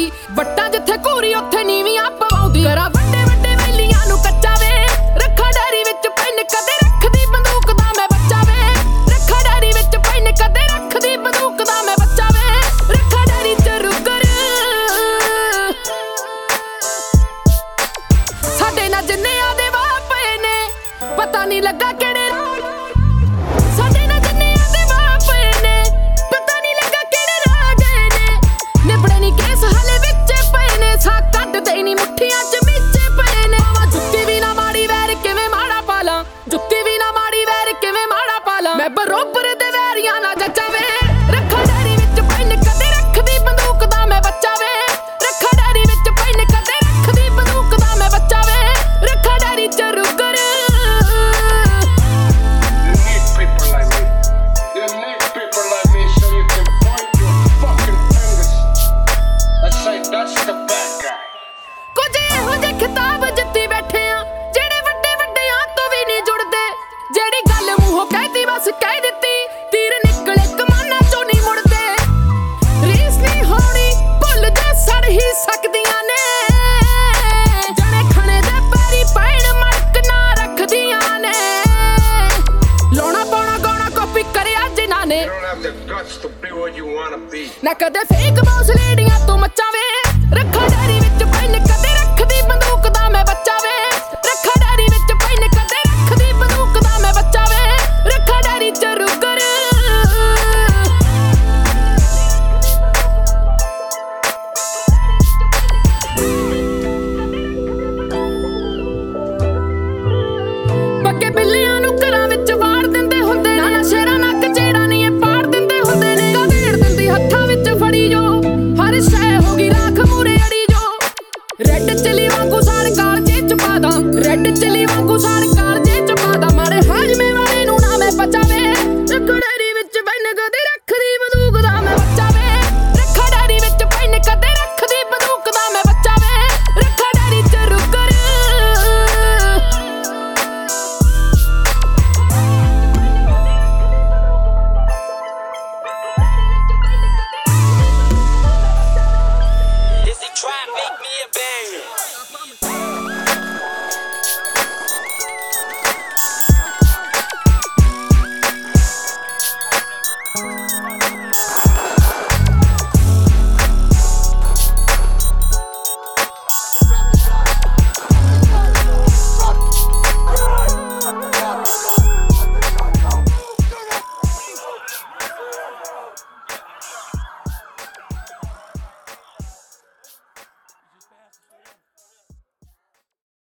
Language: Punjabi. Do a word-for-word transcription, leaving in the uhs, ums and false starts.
ਦੀ ਵੱਟਾਂ ਜਿੱਥੇ ਘੂਰੀ ਉੱਥੇ ਨੀਵੀਆਂ ਪਵਾਉਂਦੀ ਕਰਾ ਵੱਡੇ ਵੱਡੇ ਵੈਲੀਆਂ ਨੂੰ ਕੱਚਾ ਵੇ ਰੱਖਾ ਡੈਰੀ ਵਿੱਚ ਪੈਨ ਕਦੇ ਰੱਖਦੀ ਬੰਦੂਕ ਦਾ ਮੈਂ ਬੱਚਾ ਵੇ ਰੱਖਾ ਡੈਰੀ ਵਿੱਚ ਪੈਨ ਕਦੇ ਰੱਖਦੀ ਬੰਦੂਕ ਦਾ ਮੈਂ ਬੱਚਾ ਵੇ ਰੱਖਾ ਡੈਰੀ ਚ ਰੁਕਰ ਸਾਡੇ ਨਾਲ ਜਿੰਨਿਆਂ ਦੇ ਵਾਹ ਪਏ ਨੇ ਪਤਾ ਨਹੀਂ ਲੱਗਾ ਕਿਹੜੇ ਸਾਡੇ ਨਾਲ ਜਿੰਨਿਆਂ ਦੇ ਵਾਹ ਪਏ ਨੇ ਪਤਾ ਨਹੀਂ ਲੱਗਾ ਕਿਹੜੇ ਰਾਹ ਗਏ ਨੇ ਨਿਬੜੇ ਨਹੀਂ ਕੇਸ ਹਲੇ ਵਿੱਚ ਪਏ ਨੇ ਸਾ ਕੱਢਦੇ ਨਹੀਂ ਮੁੱਠੀਆਂ ਚ ਵਿੱਚ ਪਏ ਨੇ ਜੁੱਤੀ ਵੀ ਨਾ ਮਾੜੀ ਵੈਰ ਕਿਵੇਂ ਮਾੜਾ ਪਾਲਾਂ ਜੁੱਤੀ ਵੀ ਨਾ ਮਾੜੀ ਵੈਰ ਕਿਵੇਂ ਮਾੜਾ ਪਾਲਾਂ ਮੈਂ ਬਰੋਬਰ ਦੇ ਵੈਰੀਆਂ ਨਾ ਜੱਚਾ ਵੇ ਰੱਖਾ ਡੈਰੀ ਵਿੱਚ ਪੈਨ ਕਦੇ ਰੱਖਦੀ ਬੰਦੂਕ ਦਾ ਮੈਂ ਬੱਚਾ ਵੇ ਰੱਖਾ ਡੈਰੀ ਵਿੱਚ ਪੈਨ ਕਦੇ ਰੱਖਦੀ ਬੰਦੂਕ ਦਾ ਮੈਂ ਬੱਚਾ ਵੇ ਰੱਖਾ ਡੈਰੀ ਚ ਰੁਕਰ ਕੁਝ ਇਹੋ ਜਿਹੇ ਖਿਤਾਬ ਜਿੱਤੀ ਬੈਠੇ ਆ ਜਿਹੜੇ ਵੱਡੇ ਵੱਡਿਆਂ ਤੋਂ ਵੀ ਨਹੀਂ ਜੁੜਦੇ ਜਿਹੜੀ ਗੱਲ ਮੂੰਹੋਂ ਕਹਿਤੀ ਬਸ ਕਹਿ ਦਿੱਤੀ ਤੀਰ ਨਿਕਲੇ ਕਮਾਨਾਂ ਚੋਂ ਨਹੀਂ ਮੁੜਦੇ ਰੀਸ ਨਹੀਂ ਹੋਣੀ ਭੁੱਲ ਜਾ ਸੜ ਹੀ ਸਕਦੀਆਂ ਨੇ ਜਣੇ ਖਣੇ ਦੇ ਪੈਰੀ ਪੈਣ ਮੜਕ ਨਾ ਰੱਖਦੀਆਂ ਨੇ ਲਾਉਣਾ ਪਾਉਣਾ ਗਾਉਣਾ ਕਾਪੀ ਕਰਿਆ ਜਿਨ੍ਹਾਂ ਨੇ ਨਾ ਕਦੇ ਫੇਕ ਬੌਸ ਲੇਡੀਆਂ ਤੋਂ ਮੱਚਾ ਵੇ